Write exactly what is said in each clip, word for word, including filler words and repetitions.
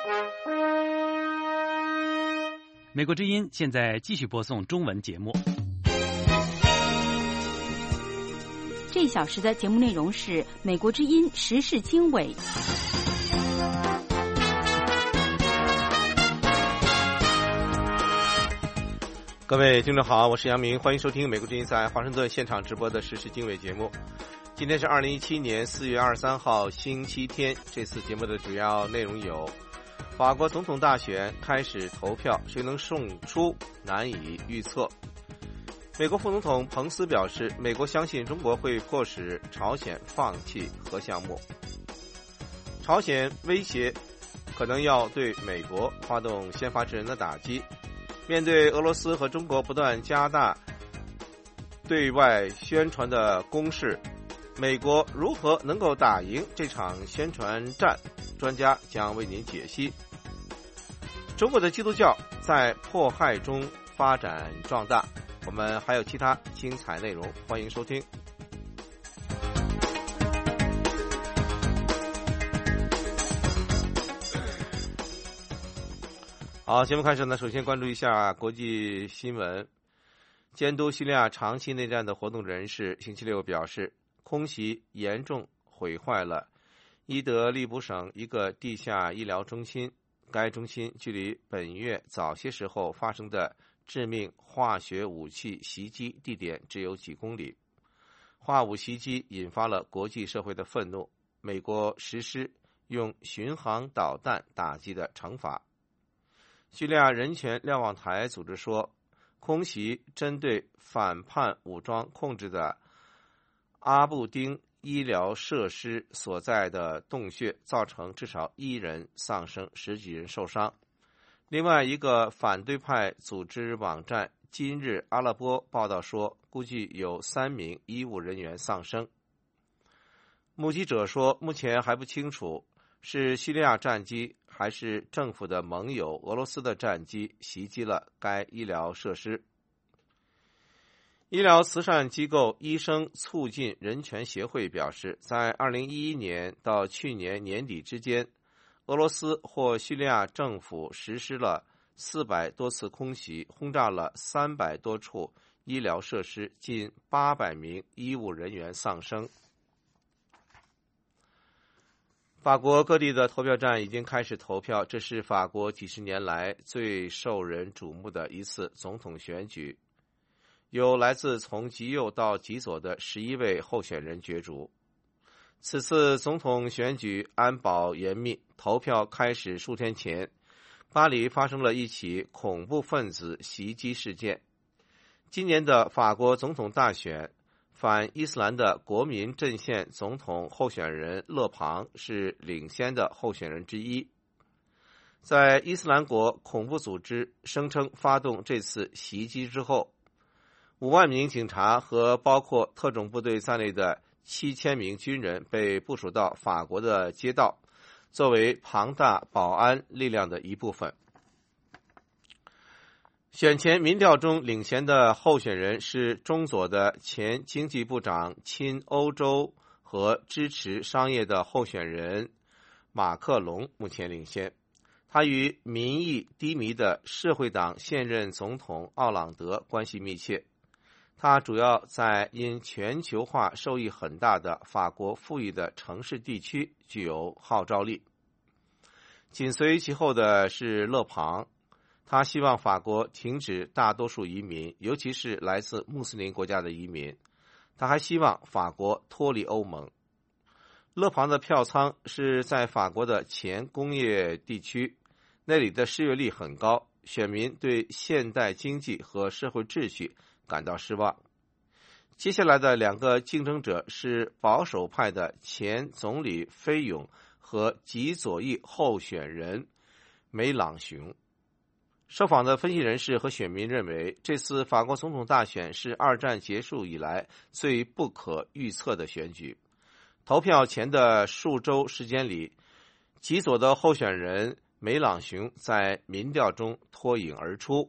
美国之音现在继续播送中文节目。 这一小时的节目内容是美国之音时事经纬。 各位听众好，我是杨明，欢迎收听美国之音在华盛顿现场直播的时事经纬节目。今天是二零一七年四月二十三号星期天，这次节目的主要内容有：法国总统大选开始投票，谁能胜出难以预测。美国副总统彭斯表示，美国相信中国会迫使朝鲜放弃核项目。朝鲜威胁可能要对美国发动先发制人的打击。面对俄罗斯和中国不断加大对外宣传的攻势，美国如何能够打赢这场宣传战？专家将为您解析。中国的基督教在迫害中发展壮大，我们还有其他精彩内容，欢迎收听。好，节目开始呢，首先关注一下国际新闻。监督叙利亚长期内战的活动人士星期六表示，空袭严重毁坏了伊德利卜省一个地下医疗中心，该中心距离本月早些时候发生的致命化学武器袭击地点只有几公里。化武袭击引发了国际社会的愤怒，美国实施用巡航导弹打击的惩罚。叙利亚人权瞭望台组织说，空袭针对反叛武装控制的阿布丁医疗设施所在的洞穴，造成至少一人丧生，十几人受伤。另外一个反对派组织网站今日阿拉伯报道说，估计有三名医务人员丧生。目击者说，目前还不清楚是叙利亚战机还是政府的盟友俄罗斯的战机袭击了该医疗设施。医疗慈善机构医生促进人权协会表示，在二零一一年到去年年底之间，俄罗斯或叙利亚政府实施了四百多次空袭，轰炸了三百多处医疗设施，近八百名医务人员丧生。法国各地的投票站已经开始投票，这是法国几十年来最受人瞩目的一次总统选举，有来自从极右到极左的十一位候选人角逐。此次总统选举安保严密，投票开始数天前，巴黎发生了一起恐怖分子袭击事件。今年的法国总统大选，反伊斯兰的国民阵线总统候选人勒庞是领先的候选人之一。在伊斯兰国恐怖组织声称发动这次袭击之后，五万名警察和包括特种部队在内的七千名军人被部署到法国的街道，作为庞大保安力量的一部分。选前民调中领先的候选人是中左的前经济部长亲欧洲和支持商业的候选人马克龙目前领先，他与民意低迷的社会党现任总统奥朗德关系密切，他主要在因全球化受益很大的法国富裕的城市地区具有号召力。紧随其后的是勒庞，他希望法国停止大多数移民，尤其是来自穆斯林国家的移民。他还希望法国脱离欧盟。勒庞的票仓是在法国的前工业地区，那里的失业率很高，选民对现代经济和社会秩序感到失望。接下来的两个竞争者是保守派的前总理菲永和极左翼候选人梅朗雄。受访的分析人士和选民认为，这次法国总统大选是二战结束以来最不可预测的选举。投票前的数周时间里，极左的候选人梅朗雄在民调中脱颖而出。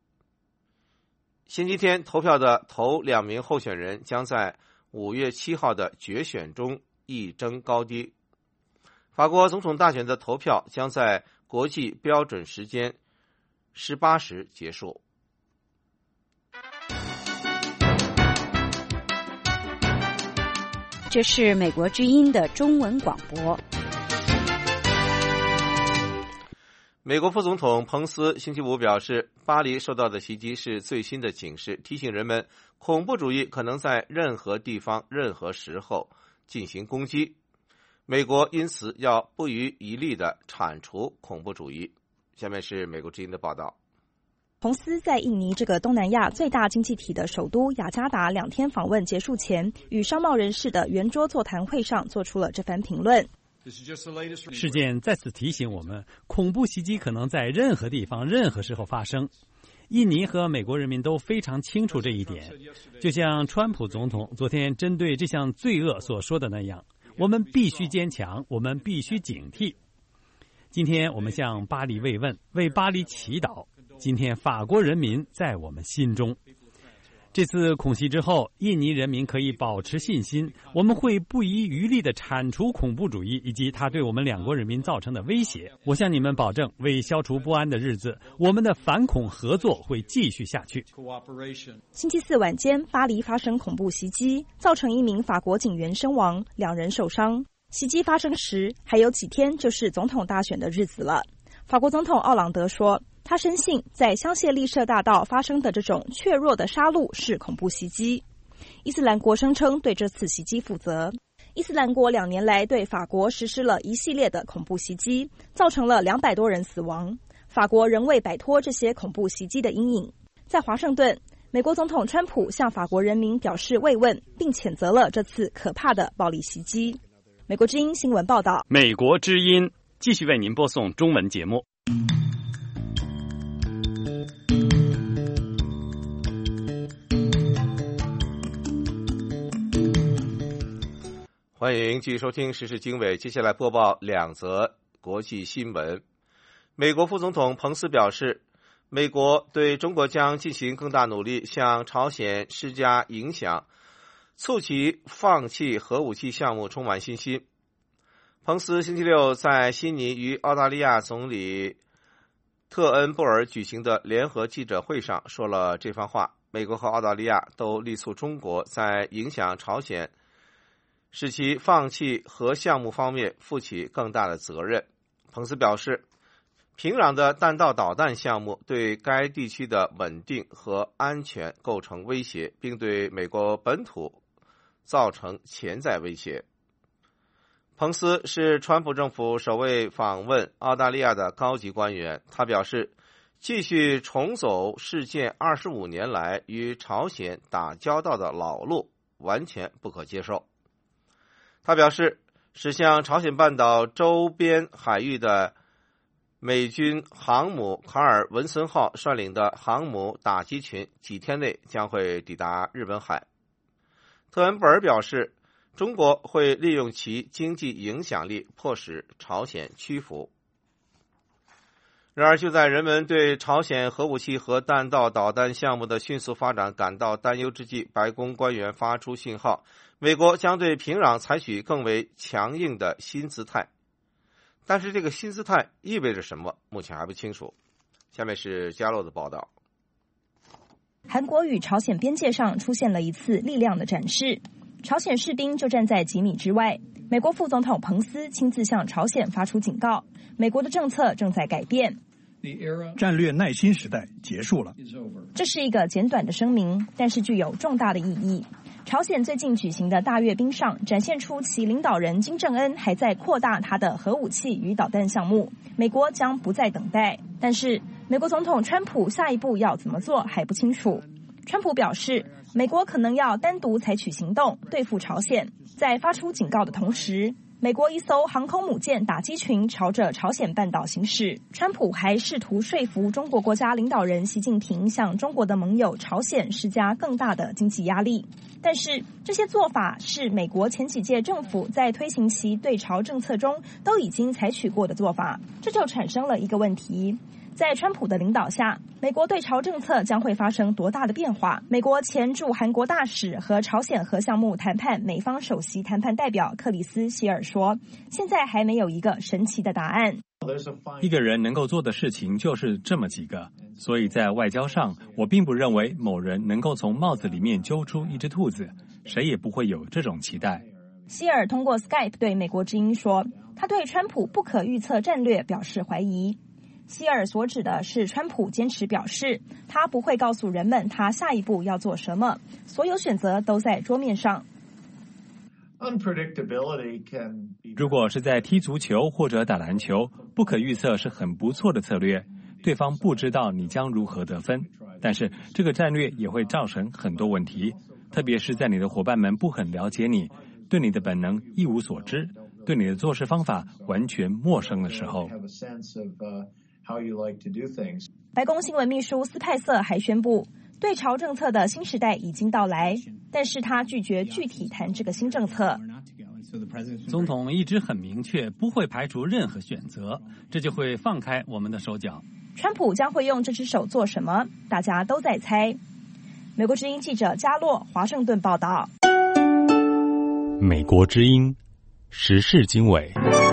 星期天投票的头两名候选人将在五月七号的决选中一争高低。法国总统大选的投票将在国际标准时间十八时结束。 这是美国之音的中文广播。 美国副总统彭斯星期五表示，巴黎受到的袭击是最新的警示，提醒人们恐怖主义可能在任何地方、任何时候进行攻击。美国因此要不遗余力地铲除恐怖主义。下面是美国之音的报道。 彭斯在印尼这个东南亚最大经济体的首都雅加达两天访问结束前，与商贸人士的圆桌座谈会上做出了这番评论。 事件再次提醒我们，恐怖袭击可能在任何地方、任何时候发生。印尼和美国人民都非常清楚这一点，就像川普总统昨天针对这项罪恶所说的那样，我们必须坚强，我们必须警惕。今天我们向巴黎慰问，为巴黎祈祷。今天法国人民在我们心中。这次恐袭之后，印尼人民可以保持信心，我们会不遗余力地铲除恐怖主义以及它对我们两国人民造成的威胁。我向你们保证，为消除不安的日子，我们的反恐合作会继续下去。 星期四晚间，巴黎发生恐怖袭击，造成一名法国警员身亡，两人受伤。袭击发生时，还有几天就是总统大选的日子了。法国总统奥朗德说，他深信在香榭丽舍大道发生的这种怯弱的杀戮是恐怖袭击。伊斯兰国声称对这次袭击负责。伊斯兰国两年来对法国实施了一系列的恐怖袭击，造成了两百多人死亡。法国仍未摆脱这些恐怖袭击的阴影。在华盛顿，美国总统川普向法国人民表示慰问，并谴责了这次可怕的暴力袭击。美国之音新闻报道。 美国之音继续为您播送中文节目。 欢迎继续收听时事经纬，接下来播报两则国际新闻。美国副总统彭斯表示，美国对中国将进行更大努力，向朝鲜施加影响，促其放弃核武器项目充满信心。彭斯星期六在悉尼与澳大利亚总理特恩布尔举行的联合记者会上说了这番话。美国和澳大利亚都力促中国在影响朝鲜使其放弃核项目方面负起更大的责任。彭斯表示，平壤的弹道导弹项目对该地区的稳定和安全构成威胁，并对美国本土造成潜在威胁。彭斯是川普政府首位访问澳大利亚的高级官员，他表示，继续重走事件二十五年来与朝鲜打交道的老路完全不可接受。他表示，驶向朝鲜半岛周边海域的美军航母卡尔文森号率领的航母打击群几天内将会抵达日本海。特恩布尔表示，中国会利用其经济影响力迫使朝鲜屈服。然而，就在人们对朝鲜核武器和弹道导弹项目的迅速发展感到担忧之际，白宫官员发出信号，美国将对平壤采取更为强硬的新姿态。但是这个新姿态意味着什么，目前还不清楚。下面是嘉洛的报道。 韩国与朝鲜边界上出现了一次力量的展示，朝鲜士兵就站在几米之外。美国副总统彭斯亲自向朝鲜发出警告，美国的政策正在改变。 战略耐心时代结束了。 这是一个简短的声明，但是具有重大的意义。朝鲜最近举行的大阅兵上展现出其领导人金正恩还在扩大他的核武器与导弹项目，美国将不再等待。但是美国总统川普下一步要怎么做还不清楚。川普表示，美国可能要单独采取行动对付朝鲜。在发出警告的同时，美国一艘航空母舰打击群朝着朝鲜半岛行驶。川普还试图说服中国国家领导人习近平向中国的盟友朝鲜施加更大的经济压力。但是这些做法是美国前几届政府在推行其对朝政策中都已经采取过的做法，这就产生了一个问题。在川普的领导下，美国对朝政策将会发生多大的变化？美国前驻韩国大使和朝鲜核项目谈判美方首席谈判代表克里斯希尔说，现在还没有一个神奇的答案。 一个人能够做的事情就是这么几个，所以在外交上，我并不认为某人能够从帽子里面揪出一只兔子，谁也不会有这种期待。 希尔通过 Skype 对美国之音说，他对川普不可预测战略表示怀疑。希尔所指的是川普坚持表示，他不会告诉人们他下一步要做什么，所有选择都在桌面上。 如果是在踢足球或者打篮球，不可预测是很不错的策略，对方不知道你将如何得分，但是这个战略也会造成很多问题，特别是在你的伙伴们不很了解你，对你的本能一无所知，对你的做事方法完全陌生的时候。 白宫新闻秘书斯派瑟还宣布，对朝政策的新时代已经到来，但是他拒绝具体谈这个新政策。 总统一直很明确，不会排除任何选择，这就会放开我们的手脚。 川普将会用这只手做什么？大家都在猜。美国之音记者嘉洛华盛顿报道。 美国之音时事经纬。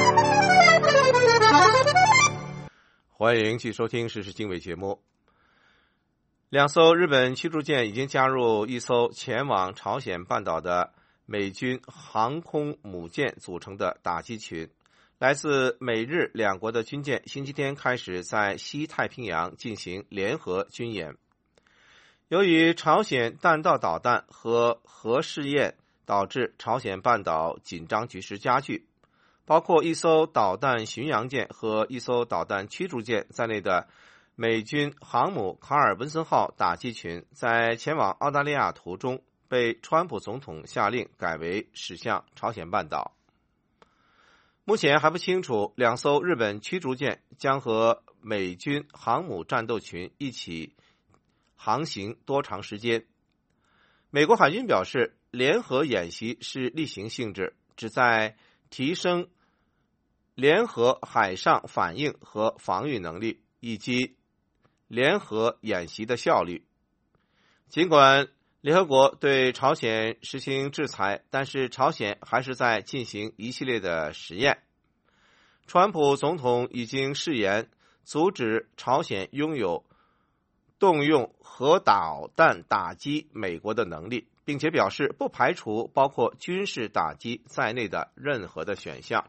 欢迎继续收听时事经纬节目。两艘日本驱逐舰已经加入一艘前往朝鲜半岛的美军航空母舰组成的打击群。来自美日两国的军舰星期天开始在西太平洋进行联合军演。由于朝鲜弹道导弹和核试验导致朝鲜半岛紧张局势加剧，包括一艘导弹巡洋舰和一艘导弹驱逐舰在内的美军航母卡尔文森号打击群在前往澳大利亚途中被川普总统下令改为驶向朝鲜半岛。目前还不清楚两艘日本驱逐舰将和美军航母战斗群一起航行多长时间。美国海军表示，联合演习是例行性质，旨在提升联合海上反应和防御能力以及联合演习的效率。尽管联合国对朝鲜实行制裁，但是朝鲜还是在进行一系列的实验。川普总统已经誓言阻止朝鲜拥有动用核导弹打击美国的能力，并且表示不排除包括军事打击在内的任何的选项。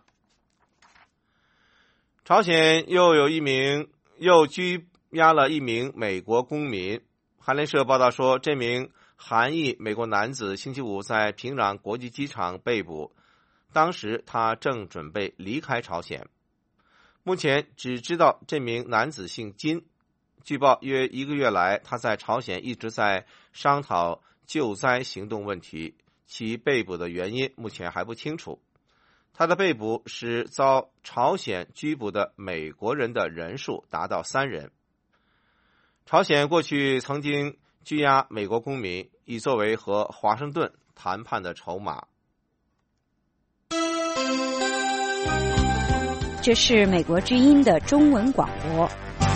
朝鲜又有一名又拘押了一名美国公民。韩联社报道说，这名韩裔美国男子星期五在平壤国际机场被捕，当时他正准备离开朝鲜。目前只知道这名男子姓金。据报约一个月来，他在朝鲜一直在商讨救灾行动问题，其被捕的原因目前还不清楚。他的被捕使遭朝鲜拘捕的美国人的人数达到三人。朝鲜过去曾经拘押美国公民，以作为和华盛顿谈判的筹码。 这是美国之音的中文广播。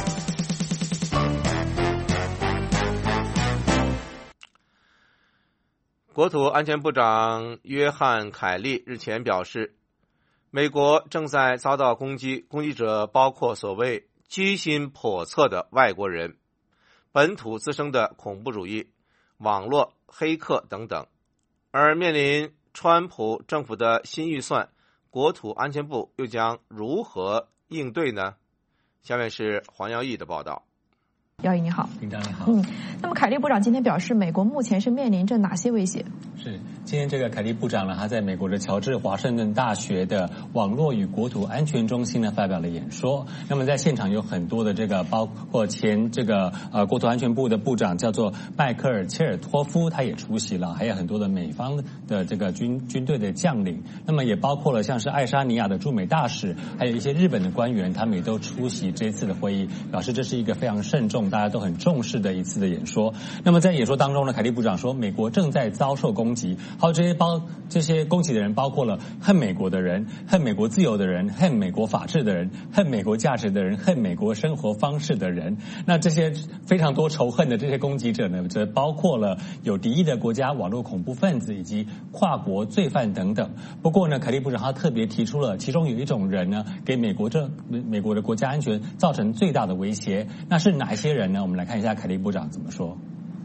国土安全部长约翰·凯利日前表示，美国正在遭到攻击，攻击者包括所谓居心叵测的外国人、本土滋生的恐怖主义、网络黑客等等。而面临川普政府的新预算，国土安全部又将如何应对呢？下面是黄耀义的报道。 耀义你好。 领导你好。 嗯，那么凯利部长今天表示，美国目前是面临着哪些威胁？ 是，今天这个凯利部长呢，他在美国的乔治华盛顿大学的网络与国土安全中心呢发表了演说。那么在现场有很多的这个，包括前这个呃国土安全部的部长叫做迈克尔切尔托夫，他也出席了，还有很多的美方的这个军军队的将领。那么也包括了像是爱沙尼亚的驻美大使，还有一些日本的官员，他们也都出席这次的会议，表示这是一个非常慎重重，大家都很重视的一次的演说。那么在演说当中呢，凯利部长说，美国正在遭受攻击，还有这些包这些攻击的人包括了恨美国的人、恨美国自由的人、恨美国法治的人、恨美国价值的人、恨美国生活方式的人。那这些非常多仇恨的这些攻击者呢，则包括了有敌意的国家、网络恐怖分子以及跨国罪犯等等。不过呢，凯利部长他特别提出了，其中有一种人呢，给美国这美国的国家安全造成最大的威胁。那是哪一些人呢？我们来看一下凯利部长怎么说。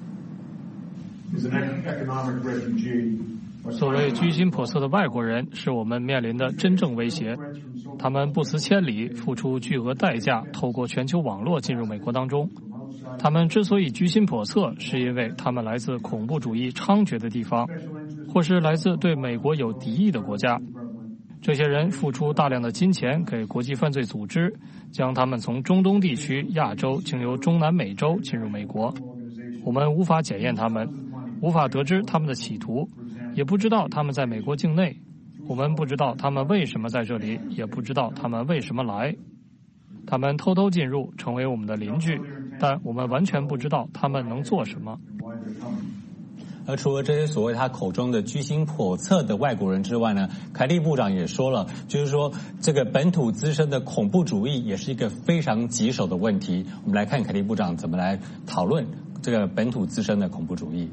所谓居心叵测的外国人是我们面临的真正威胁，他们不辞千里付出巨额代价，透过全球网络进入美国当中。他们之所以居心叵测，是因为他们来自恐怖主义猖獗的地方，或是来自对美国有敌意的国家。这些人付出大量的金钱给国际犯罪组织，将他们从中东地区、亚洲经由中南美洲进入美国。我们无法检验他们，无法得知他们的企图，也不知道他们在美国境内。我们不知道他们为什么在这里，也不知道他们为什么来。他们偷偷进入，成为我们的邻居，但我们完全不知道他们能做什么。 而除了这些所谓他口中的居心叵测的外国人之外呢，凯利部长也说了，就是说这个本土滋生的恐怖主义也是一个非常棘手的问题。我们来看凯利部长怎么来讨论这个本土滋生的恐怖主义。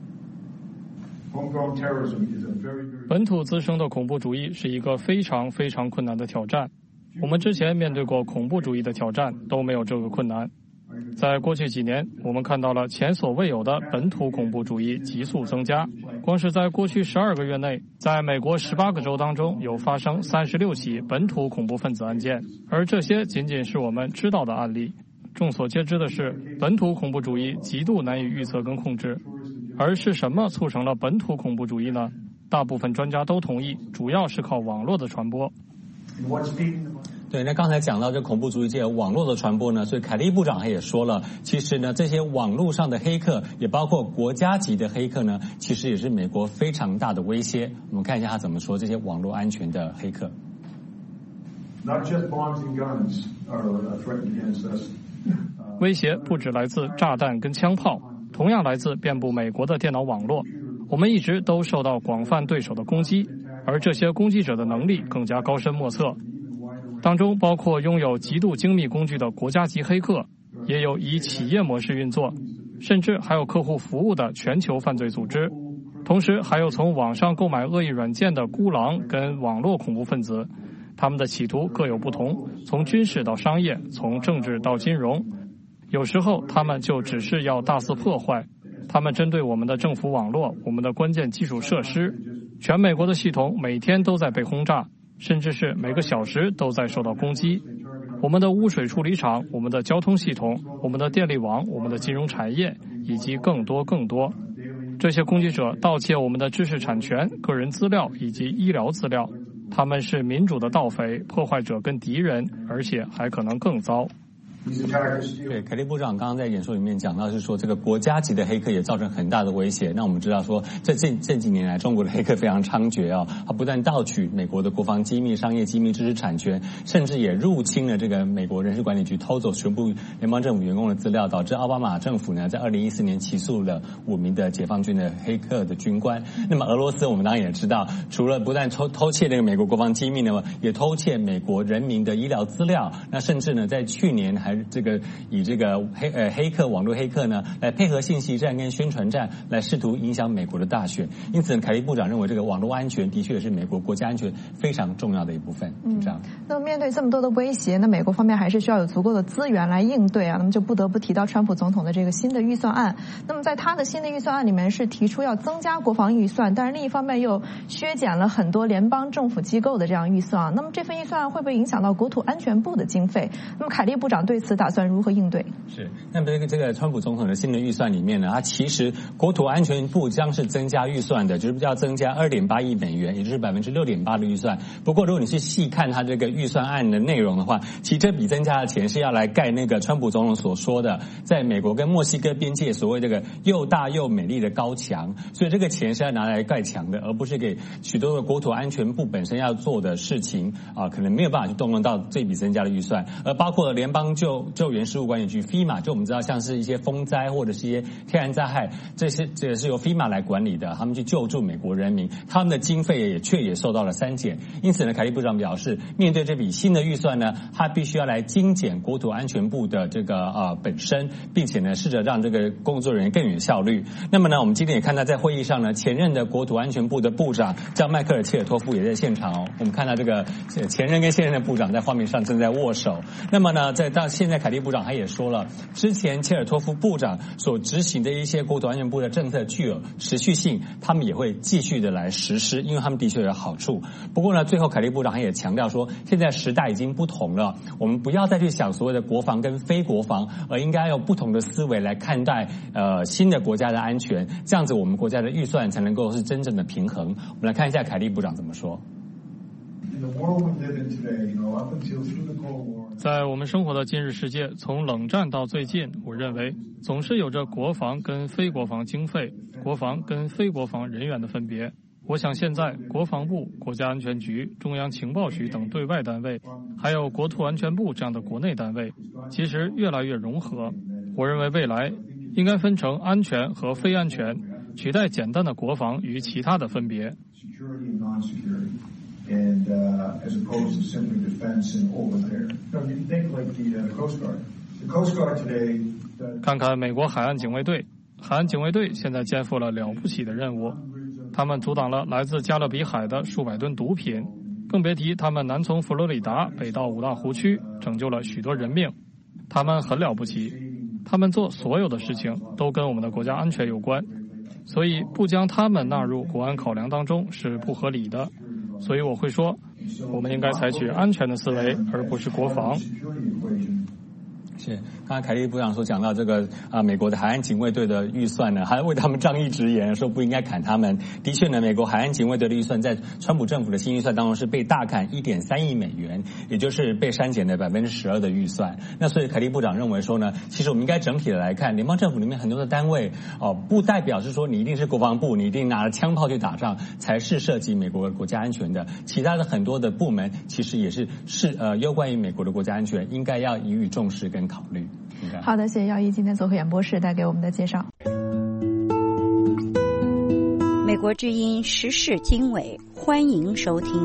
本土滋生的恐怖主义是一个非常非常困难的挑战。我们之前面对过恐怖主义的挑战，都没有这个困难。在过去几年，我们看到了前所未有的本土恐怖主义急速增加。光是在过去十二个月内，在美国十八个州当中有发生三十六起本土恐怖分子案件，而这些仅仅是我们知道的案例。众所皆知的是，本土恐怖主义极度难以预测跟控制。而是什么促成了本土恐怖主义呢？大部分专家都同意，主要是靠网络的传播。 对，那刚才讲到这恐怖主义这个网络的传播呢，所以凯利部长他也说了，其实呢，这些网络上的黑客，也包括国家级的黑客呢，其实也是美国非常大的威胁。我们看一下他怎么说这些网络安全的黑客。 威胁不只来自炸弹跟枪炮，同样来自遍布美国的电脑网络。我们一直都受到广泛对手的攻击，而这些攻击者的能力更加高深莫测。当中包括拥有极度精密工具的国家级黑客，也有以企业模式运作，甚至还有客户服务的全球犯罪组织。同时还有从网上购买恶意软件的孤狼跟网络恐怖分子，他们的企图各有不同，从军事到商业，从政治到金融。有时候他们就只是要大肆破坏，他们针对我们的政府网络、我们的关键基础设施，全美国的系统每天都在被轰炸，甚至是每个小时都在受到攻击。我们的污水处理厂、我们的交通系统、我们的电力网、我们的金融产业，以及更多更多。这些攻击者盗窃我们的知识产权、个人资料以及医疗资料，他们是民主的盗匪、破坏者跟敌人，而且还可能更糟。 对，凯利部长刚刚在演说里面讲到，是说这个国家级的黑客也造成很大的威胁。那我们知道说，这这这几年来，中国的黑客非常猖獗哦，他不但盗取美国的国防机密、商业机密、知识产权，甚至也入侵了这个美国人事管理局，偷走全部联邦政府员工的资料，导致奥巴马政府呢在二零一四年起诉了五名的解放军的黑客的军官。那么俄罗斯我们当然也知道，除了不但偷偷窃这个美国国防机密呢，也偷窃美国人民的医疗资料。那甚至呢，在去年还这个以这个黑呃黑客网络黑客呢来配合信息战跟宣传战，来试图影响美国的大选。因此，凯利部长认为这个网络安全的确是美国国家安全非常重要的一部分。嗯，这样。 那么面对这么多的威胁，那美国方面还是需要有足够的资源来应对啊。那么就不得不提到川普总统的这个新的预算案。那么在他的新的预算案里面是提出要增加国防预算，但是另一方面又削减了很多联邦政府机构的这样预算啊。那么这份预算案会不会影响到国土安全部的经费？那么凯利部长对此打算如何应对？ 是，那么这个这个川普总统的新的预算里面呢，它其实国土安全部将是增加预算的，就是要增加二点八亿美元，也就是百分之六点八的预算。不过如果你是细看它这个预算案的内容的话，其实这笔增加的钱是要来盖那个川普总统所说的，在美国跟墨西哥边界所谓这个又大又美丽的高墙，所以这个钱是要拿来盖墙的，而不是给许多的国土安全部本身要做的事情啊，可能没有办法去动用到这笔增加的预算，而包括联邦就救救援事务管理局 FEMA， 就我们知道像是一些风灾或者是一些天然灾害，这些这也是由 FEMA 来管理的，他们去救助美国人民，他们的经费也确也受到了删减。因此呢，凯利部长表示，面对这笔新的预算呢，他必须要来精简国土安全部的这个呃本身，并且呢试着让这个工作人员更有效率。那么呢，我们今天也看到在会议上呢，前任的国土安全部的部长叫迈克尔切尔托夫也在现场哦。我们看到这个前任跟现任的部长在画面上正在握手。那么呢，在到现在凯利部长他也说了，之前切尔托夫部长所执行的一些国土安全部的政策具有持续性，他们也会继续的来实施，因为他们的确有好处。不过呢，最后凯利部长他也强调说，现在时代已经不同了，我们不要再去想所谓的国防跟非国防，而应该用不同的思维来看待呃新的国家的安全，这样子我们国家的预算才能够是真正的平衡。我们来看一下凯利部长怎么说。 在我们生活的今日世界，从冷战到最近，我认为总是有着国防跟非国防经费、国防跟非国防人员的分别。我想现在国防部、国家安全局、中央情报局等对外单位，还有国土安全部这样的国内单位，其实越来越融合。我认为未来应该分成安全和非安全，取代简单的国防与其他的分别。 And uh, as opposed to simply defense and over there. No, you think like the, uh, the Coast Guard. The Coast Guard today. 看看美国海岸警卫队，海岸警卫队现在肩负了了不起的任务，他们阻挡了来自加勒比海的数百吨毒品，更别提他们南从佛罗里达北到五大湖区，拯救了许多人命。他们很了不起，他们做所有的事情都跟我们的国家安全有关，所以不将他们纳入国安考量当中是不合理的。所以我会说，我们应该采取安全的思维，而不是国防。 是，刚才凯利部长所讲到这个啊，美国的海岸警卫队的预算呢，还为他们仗义直言，说不应该砍他们。的确呢，美国海岸警卫队的预算在川普政府的新预算当中是被大砍 一点三亿美元，也就是被删减的 百分之十二 的预算。那所以凯利部长认为说呢，其实我们应该整体的来看，联邦政府里面很多的单位哦，不代表是说你一定是国防部，你一定拿着枪炮去打仗才是涉及美国国家安全的。其他的很多的部门其实也是是呃攸关于美国的国家安全，应该要予以重视跟考虑。 好的，谢谢耀一今天做客演播室带给我们的介绍。 美国之音时事经纬，欢迎收听。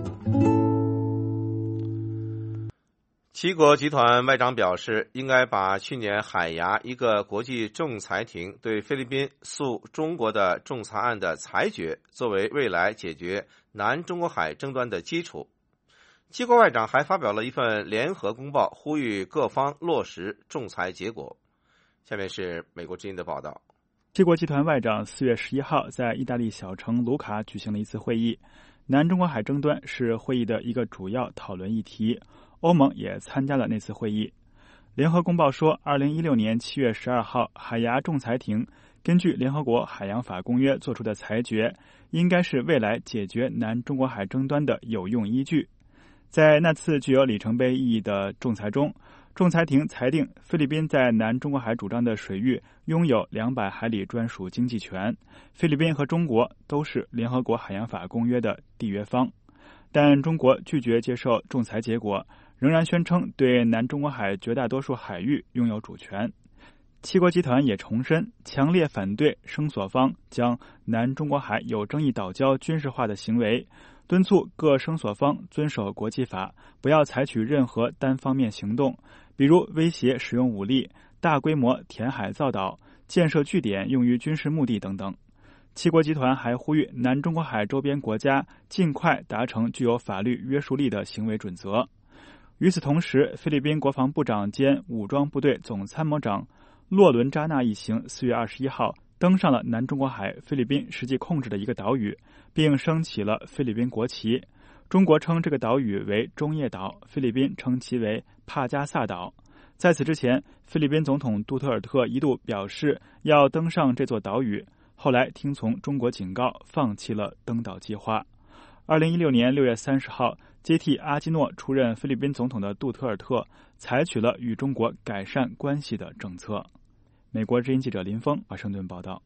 七国集团外长表示，应该把去年海牙一个国际仲裁庭对菲律宾诉中国的仲裁案的裁决作为未来解决南中国海争端的基础。七国外长还发表了一份联合公报，呼吁各方落实仲裁结果。下面是美国之音的报道。 七国集团外长四月十一号在意大利小城卢卡举行了一次会议，南中国海争端是会议的一个主要讨论议题，欧盟也参加了那次会议。联合公报说，二零一六年七月十二号，海牙仲裁庭根据联合国海洋法公约做出的裁决，应该是未来解决南中国海争端的有用依据。在那次具有里程碑意义的仲裁中，仲裁庭裁定菲律宾在南中国海主张的水域拥有两百海里专属经济权，菲律宾和中国都是联合国海洋法公约的缔约方，但中国拒绝接受仲裁结果，仍然宣称对南中国海绝大多数海域拥有主权。七国集团也重申强烈反对声索方将南中国海有争议岛礁军事化的行为，敦促各声索方遵守国际法，不要采取任何单方面行动，比如威胁使用武力、大规模填海造岛、建设据点用于军事目的等等。七国集团还呼吁南中国海周边国家尽快达成具有法律约束力的行为准则。与此同时，菲律宾国防部长兼武装部队总参谋长洛伦扎纳一行四月二十一号登上了南中国海菲律宾实际控制的一个岛屿，并升起了菲律宾国旗。中国称这个岛屿为中业岛，菲律宾称其为帕加萨岛。在此之前，菲律宾总统杜特尔特一度表示要登上这座岛屿，后来听从中国警告，放弃了登岛计划。二零一六年六月三十号，接替阿基诺出任菲律宾总统的杜特尔特采取了与中国改善关系的政策。美国之音记者林峰华盛顿报道。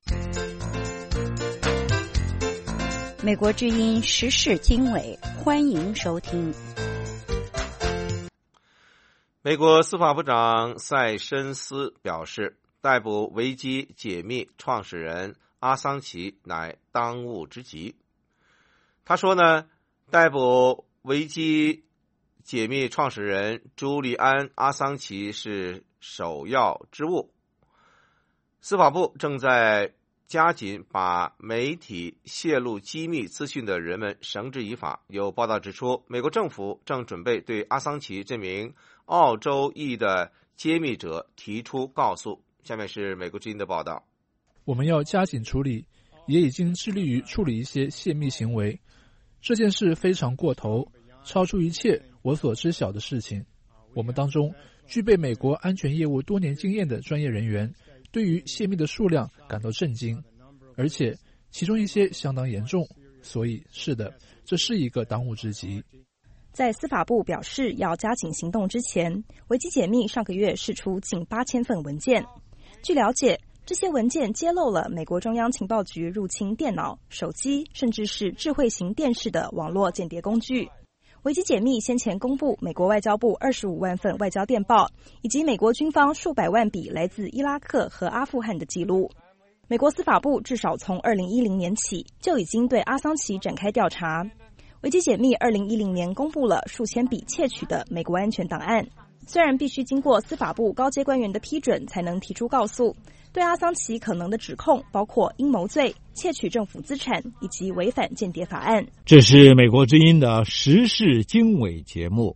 美国之音时事经纬，欢迎收听。 美国司法部长塞申斯表示，逮捕维基解密创始人阿桑奇乃当务之急。他说呢，逮捕维基解密创始人朱利安·阿桑奇是首要之务。司法部正在加紧把媒体泄露机密资讯的人们绳之以法。有报道指出，美国政府正准备对阿桑奇这名澳洲裔的揭秘者提出告诉。下面是美国之音的报道。 我们要加紧处理，也已经致力于处理一些泄密行为。这件事非常过头，超出一切我所知晓的事情。我们当中具备美国安全业务多年经验的专业人员对于泄密的数量感到震惊，而且其中一些相当严重，所以是的，这是一个当务之急。 在司法部表示要加紧行动之前，维基解密上个月释出近八千份文件。据了解，这些文件揭露了美国中央情报局入侵电脑、手机，甚至是智慧型电视的网络间谍工具。维基解密先前公布美国外交部二十五万份外交电报，以及美国军方数百万笔来自伊拉克和阿富汗的记录。美国司法部至少从二零一零年起就已经对阿桑奇展开调查。维基解密二零一零年公布了数千笔窃取的美国安全档案，虽然必须经过司法部高阶官员的批准才能提出告诉，对阿桑奇可能的指控包括阴谋罪、窃取政府资产以及违反间谍法案。 这是美国之音的时事经纬节目。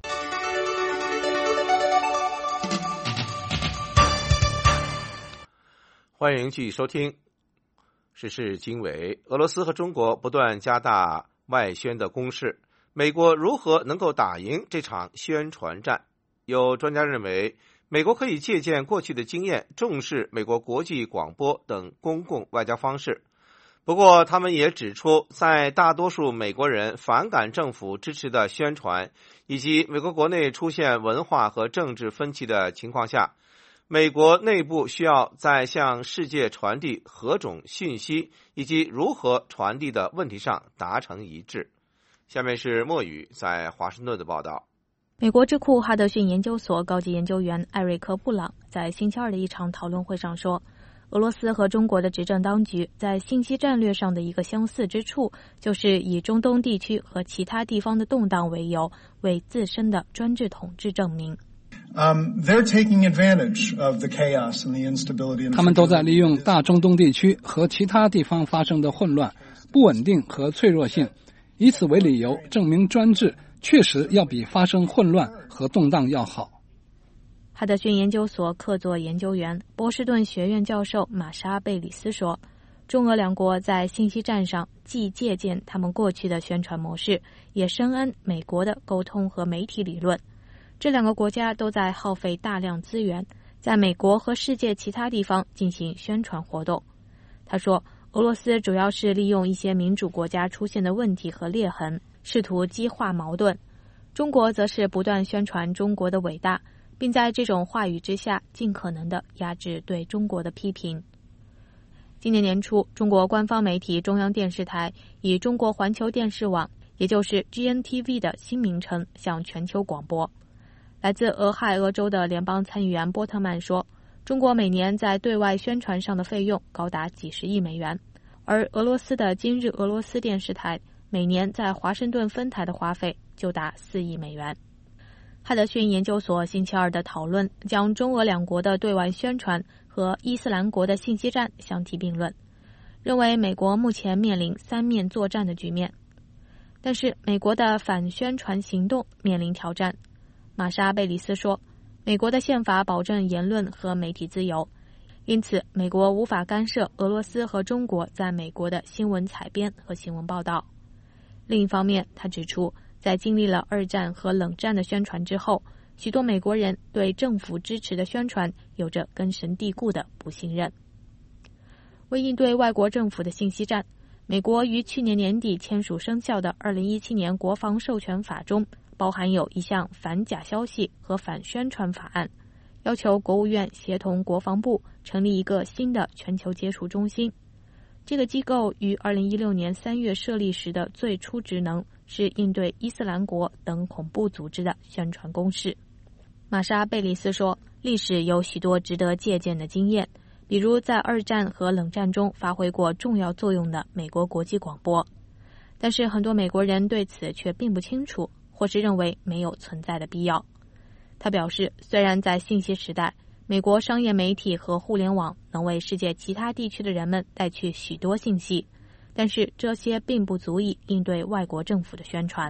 欢迎继续收听时事经纬。俄罗斯和中国不断加大外宣的攻势，美国如何能够打赢这场宣传战？有专家认为，美国可以借鉴过去的经验，重视美国国际广播等公共外交方式。不过他们也指出，在大多数美国人反感政府支持的宣传，以及美国国内出现文化和政治分歧的情况下，美国内部需要在向世界传递何种信息以及如何传递的问题上达成一致。下面是莫宇在华盛顿的报道。 美国智库哈德逊研究所高级研究员艾瑞克·布朗在星期二的一场讨论会上说，俄罗斯和中国的执政当局在信息战略上的一个相似之处，就是以中东地区和其他地方的动荡为由，为自身的专制统治证明。 Um, they're taking advantage of the chaos and the instability. 他们都在利用大中东地区和其他地方发生的混乱、不稳定和脆弱性，以此为理由证明专制确实要比发生混乱和动荡要好。 哈德逊研究所客座研究员、波士顿学院教授玛莎·贝里斯说，中俄两国在信息战上既借鉴他们过去的宣传模式，也深谙美国的沟通和媒体理论。这两个国家都在耗费大量资源，在美国和世界其他地方进行宣传活动。他说，俄罗斯主要是利用一些民主国家出现的问题和裂痕，试图激化矛盾。中国则是不断宣传中国的伟大，并在这种话语之下尽可能地压制对中国的批评。今年年初，中国官方媒体中央电视台以中国环球电视网，也就是 G N T V 的新名称向全球广播。来自俄亥俄州的联邦参议员波特曼说，中国每年在对外宣传上的费用高达几十亿美元，而俄罗斯的今日俄罗斯电视台每年在华盛顿分台的花费就达四亿美元。哈德逊研究所星期二的讨论将中俄两国的对外宣传和伊斯兰国的信息战相提并论，认为美国目前面临三面作战的局面，但是美国的反宣传行动面临挑战。玛莎·贝里斯说，美国的宪法保证言论和媒体自由，因此美国无法干涉俄罗斯和中国在美国的新闻采编和新闻报道。另一方面，他指出，在经历了二战和冷战的宣传之后，许多美国人对政府支持的宣传有着根深蒂固的不信任。为应对外国政府的信息战，美国于去年年底签署生效的二零一七年国防授权法中包含有一项反假消息和反宣传法案，要求国务院协同国防部成立一个新的全球接触中心。这个机构于二零一六年三月设立时的最初职能是应对伊斯兰国等恐怖组织的宣传攻势。 玛莎·贝里斯说，历史有许多值得借鉴的经验，比如在二战和冷战中发挥过重要作用的美国国际广播。但是很多美国人对此却并不清楚，或是认为没有存在的必要。他表示，虽然在信息时代，美国商业媒体和互联网能为世界其他地区的人们带去许多信息，但是这些并不足以应对外国政府的宣传。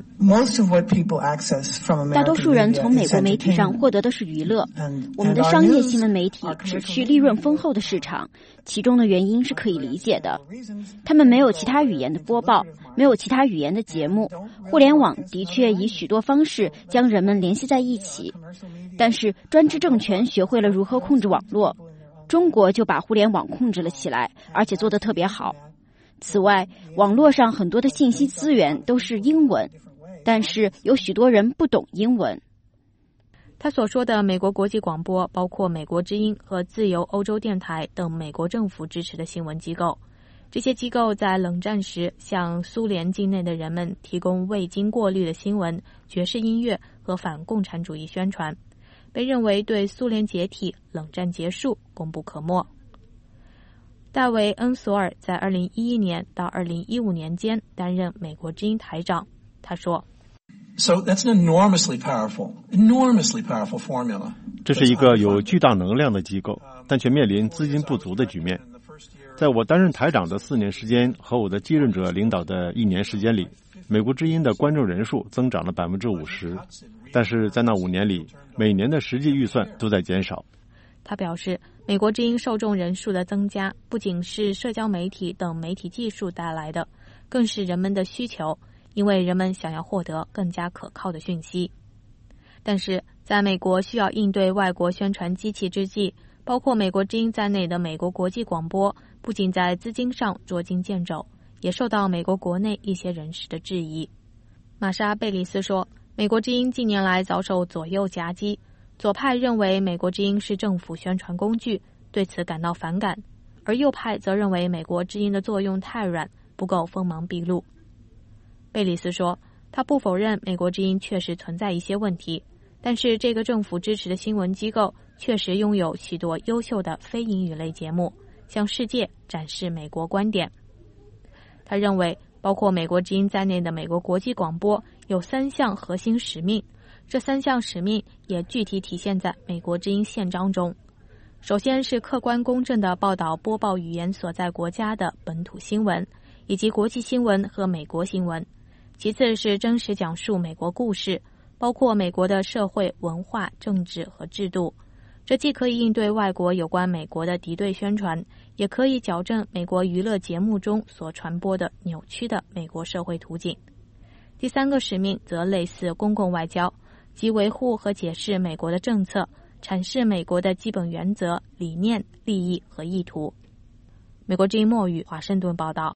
大多数人从美国媒体上获得的是娱乐，我们的商业新闻媒体只去利润丰厚的市场，其中的原因是可以理解的。他们没有其他语言的播报，没有其他语言的节目，互联网的确以许多方式将人们联系在一起，但是专制政权学会了如何控制网络，中国就把互联网控制了起来，而且做得特别好。此外，网络上很多的信息资源都是英文，但是有许多人不懂英文。 他所说的美国国际广播包括美国之音和自由欧洲电台等美国政府支持的新闻机构。这些机构在冷战时向苏联境内的人们提供未经过滤的新闻、爵士音乐和反共产主义宣传，被认为对苏联解体、冷战结束功不可没。戴维·恩索尔在二零一一年到二零一五年间担任美国之音台长。他说， So that's an enormously powerful, enormously powerful formula. 这是一个有巨大能量的机构，但却面临资金不足的局面。在我担任台长的四年时间和我的继任者领导的一年时间里，美国之音的观众人数增长了百分之五十，但是在那五年里，每年的实际预算都在减少。 他表示，美国之音受众人数的增加不仅是社交媒体等媒体技术带来的，更是人们的需求，因为人们想要获得更加可靠的讯息。但是在美国需要应对外国宣传机器之际，包括美国之音在内的美国国际广播不仅在资金上捉襟见肘，也受到美国国内一些人士的质疑。玛莎·贝里斯说，美国之音近年来遭受左右夹击，左派认为美国之音是政府宣传工具，对此感到反感，而右派则认为美国之音的作用太软，不够锋芒毕露。贝里斯说，他不否认美国之音确实存在一些问题，但是这个政府支持的新闻机构确实拥有许多优秀的非英语类节目，向世界展示美国观点。他认为包括美国之音在内的美国国际广播有三项核心使命，这三项使命也具体体现在美国之音宪章中。首先是客观公正地报道播报语言所在国家的本土新闻，以及国际新闻和美国新闻。其次是真实讲述美国故事，包括美国的社会、文化、政治和制度。这既可以应对外国有关美国的敌对宣传，也可以矫正美国娱乐节目中所传播的扭曲的美国社会图景。第三个使命则类似公共外交，即维护和解释美国的政策，阐释美国的基本原则、理念、利益和意图。美国之音墨语华盛顿报道。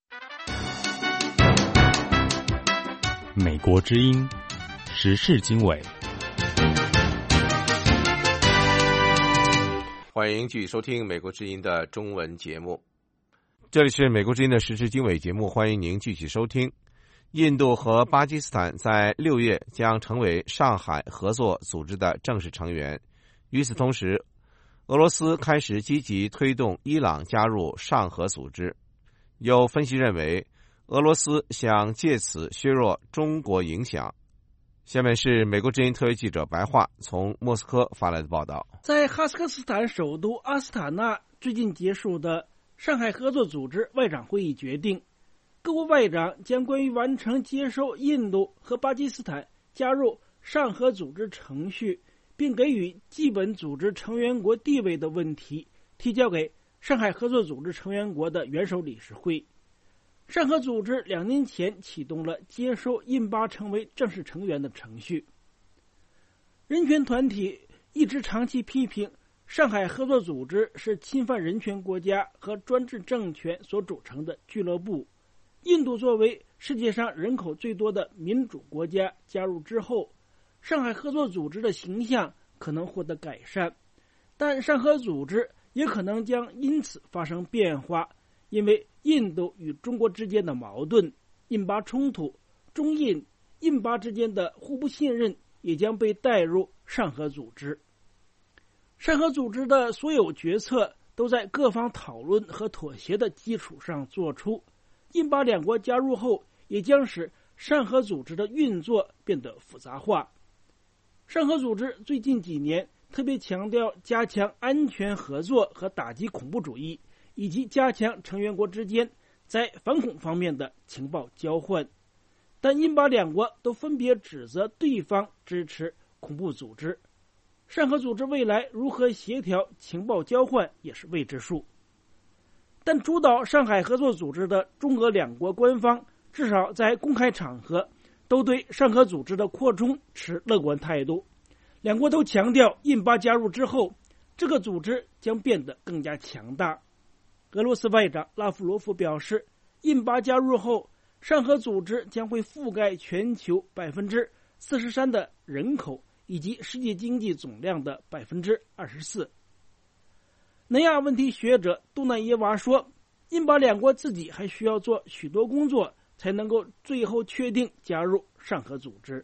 美国之音时事经纬， 欢迎继续收听美国之音的中文节目。这里是美国之音的时事经纬节目，欢迎您继续收听。印度和巴基斯坦在六月将成为上海合作组织的正式成员。与此同时，俄罗斯开始积极推动伊朗加入上合组织。有分析认为，俄罗斯想借此削弱中国影响。下面是美国之音特约记者白桦从莫斯科发来的报道。 在哈萨克斯坦首都阿斯塔纳最近结束的上海合作组织外长会议决定，各国外长将关于完成接收印度和巴基斯坦加入上合组织程序并给予基本组织成员国地位的问题提交给上海合作组织成员国的元首理事会。上合组织两年前启动了接收印巴成为正式成员的程序。人权团体一直长期批评上海合作组织是侵犯人权国家和专制政权所组成的俱乐部。印度作为世界上人口最多的民主国家加入之后，上海合作组织的形象可能获得改善，但上合组织也可能将因此发生变化，因为印度与中国之间的矛盾、印巴冲突、中印、印巴之间的互不信任也将被带入上合组织。 上合组织的所有决策都在各方讨论和妥协的基础上做出。印巴两国加入后，也将使上合组织的运作变得复杂化。上合组织最近几年特别强调加强安全合作和打击恐怖主义，以及加强成员国之间在反恐方面的情报交换。但印巴两国都分别指责对方支持恐怖组织。上合组织未来如何协调情报交换也是未知数。但主导上海合作组织的中俄两国官方至少在公开场合都对上合组织的扩充持乐观态度。两国都强调印巴加入之后，这个组织将变得更加强大。俄罗斯外长拉夫罗夫表示，印巴加入后，上合组织将会覆盖全球百分之四十三的人口，以及世界经济总量的百分之二十四。南亚问题学者杜奈耶娃说，印巴两国自己还需要做许多工作，才能够最后确定加入上合组织。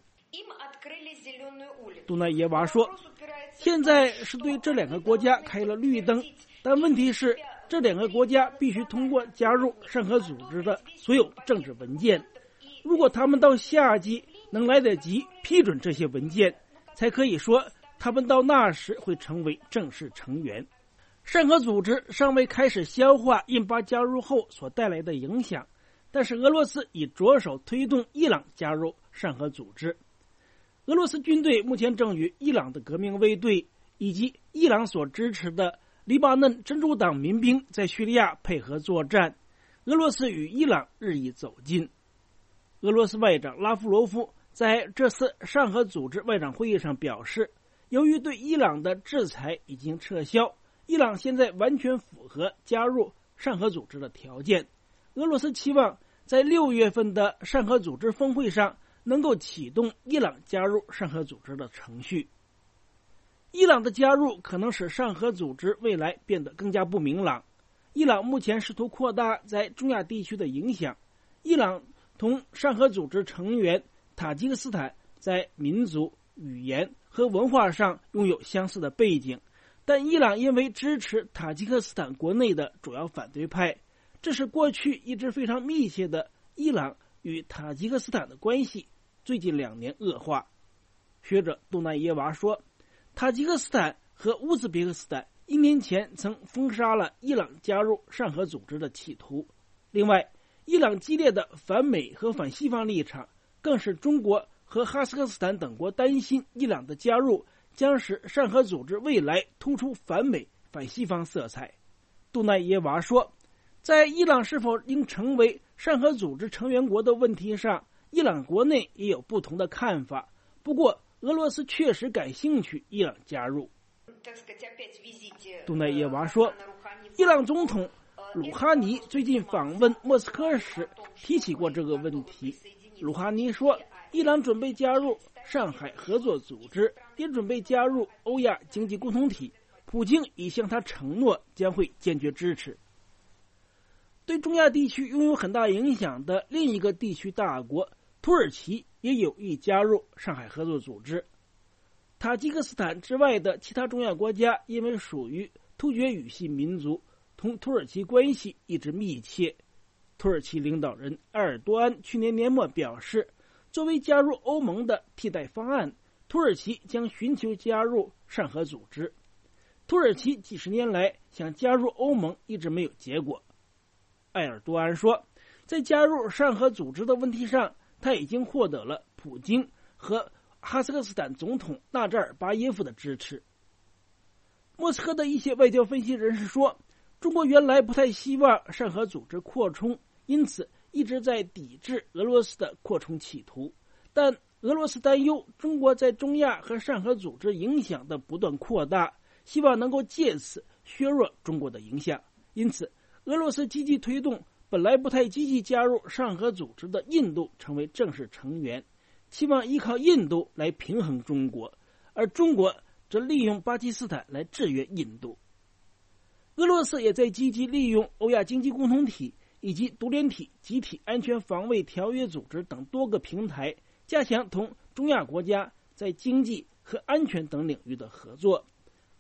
杜奈耶娃说，现在是对这两个国家开了绿灯，但问题是这两个国家必须通过加入上合组织的所有政治文件。如果他们到夏季能来得及批准这些文件，才可以说他们到那时会成为正式成员。上合组织尚未开始消化印巴加入后所带来的影响，但是俄罗斯已着手推动伊朗加入上合组织。俄罗斯军队目前正与伊朗的革命卫队以及伊朗所支持的黎巴嫩真主党民兵在叙利亚配合作战，俄罗斯与伊朗日益走近。俄罗斯外长拉夫罗夫在这次上合组织外长会议上表示，由于对伊朗的制裁已经撤销，伊朗现在完全符合加入上合组织的条件。俄罗斯期望在六月份的上合组织峰会上能够启动伊朗加入上合组织的程序。伊朗的加入可能使上合组织未来变得更加不明朗。伊朗目前试图扩大在中亚地区的影响。伊朗同上合组织成员塔吉克斯坦在民族、语言和文化上拥有相似的背景，但伊朗因为支持塔吉克斯坦国内的主要反对派，这是过去一直非常密切的伊朗与塔吉克斯坦的关系最近两年恶化。学者杜奈耶娃说，塔吉克斯坦和乌兹别克斯坦一年前曾封杀了伊朗加入上合组织的企图。另外，伊朗激烈的反美和反西方立场更使中国和哈萨克斯坦等国担心伊朗的加入将使上合组织未来突出反美反西方色彩。杜奈耶娃说，在伊朗是否应成为上合组织成员国的问题上，伊朗国内也有不同的看法。不过俄罗斯确实感兴趣伊朗加入。杜奈耶娃说，伊朗总统鲁哈尼最近访问莫斯科时提起过这个问题。鲁哈尼说，伊朗准备加入上海合作组织，也准备加入欧亚经济共同体。普京已向他承诺将会坚决支持。对中亚地区拥有很大影响的另一个地区大国土耳其也有意加入上海合作组织。塔吉克斯坦之外的其他中亚国家因为属于突厥语系民族，同土耳其关系一直密切。土耳其领导人埃尔多安去年年末表示，作为加入欧盟的替代方案，土耳其将寻求加入上合组织。土耳其几十年来想加入欧盟一直没有结果。埃尔多安说，在加入上合组织的问题上，他已经获得了普京和哈萨克斯坦总统纳扎尔巴耶夫的支持。莫斯科的一些外交分析人士说，中国原来不太希望上合组织扩充，因此一直在抵制俄罗斯的扩充企图。但俄罗斯担忧中国在中亚和上合组织影响的不断扩大，希望能够借此削弱中国的影响。因此俄罗斯积极推动本来不太积极加入上合组织的印度成为正式成员，期望依靠印度来平衡中国，而中国则利用巴基斯坦来制约印度。俄罗斯也在积极利用欧亚经济共同体以及独联体集体安全防卫条约组织等多个平台，加强同中亚国家在经济和安全等领域的合作。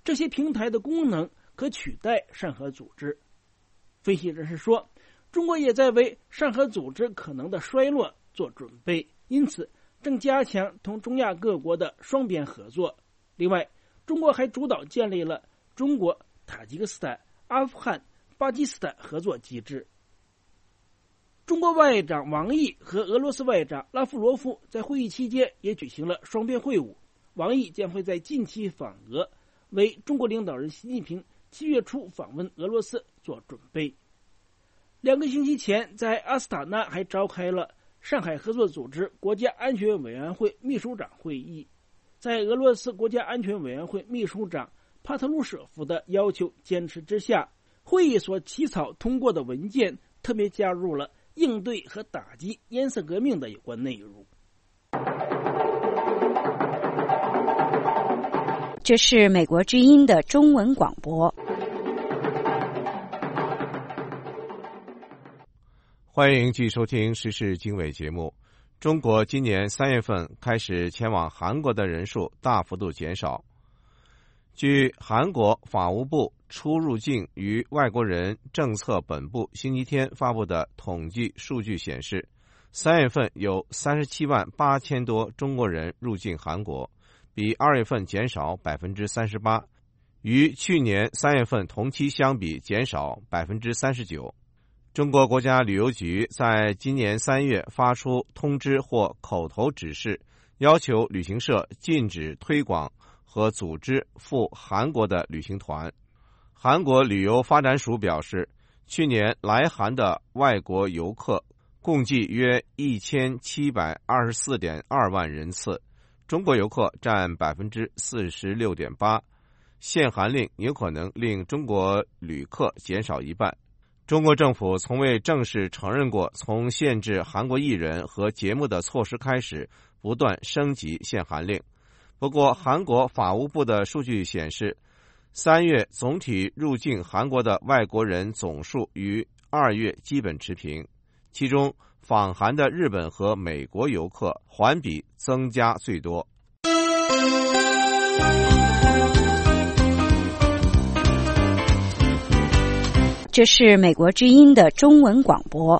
这些平台的功能可取代上合组织。分析人士说，中国也在为上合组织可能的衰落做准备，因此正加强同中亚各国的双边合作。另外，中国还主导建立了中国、塔吉克斯坦、阿富汗、巴基斯坦合作机制。中国外长王毅和俄罗斯外长拉夫罗夫在会议期间也举行了双边会晤。王毅将会在近期访俄，为中国领导人习近平七月初访问俄罗斯做准备。两个星期前，在阿斯塔纳还召开了上海合作组织国家安全委员会秘书长会议。在俄罗斯国家安全委员会秘书长帕特鲁舍夫的要求坚持之下，会议所起草通过的文件特别加入了应对和打击颜色革命的有关内容。 这是美国之音的中文广播。 欢迎继续收听时事经纬节目。中国今年三月份开始前往韩国的人数大幅度减少。据韩国法务部出入境与外国人政策本部星期天发布的统计数据显示，三月份有三十七万八千多中国人入境韩国，比二月份减少百分之三十八，与去年三月份同期相比减少百分之三十九。中国国家旅游局在今年三月发出通知或口头指示，要求旅行社禁止推广和组织赴韩国的旅行团。韩国旅游发展署表示，去年来韩的外国游客共计约一千七百二十四点二万人次，中国游客占百分之四十六点八。限韩令有可能令中国旅客减少一半。中国政府从未正式承认过从限制韩国艺人和节目的措施开始，不断升级限韩令。不过，韩国法务部的数据显示，三月总体入境韩国的外国人总数与二月基本持平，其中访韩的日本和美国游客环比增加最多。 这是美国之音的中文广播。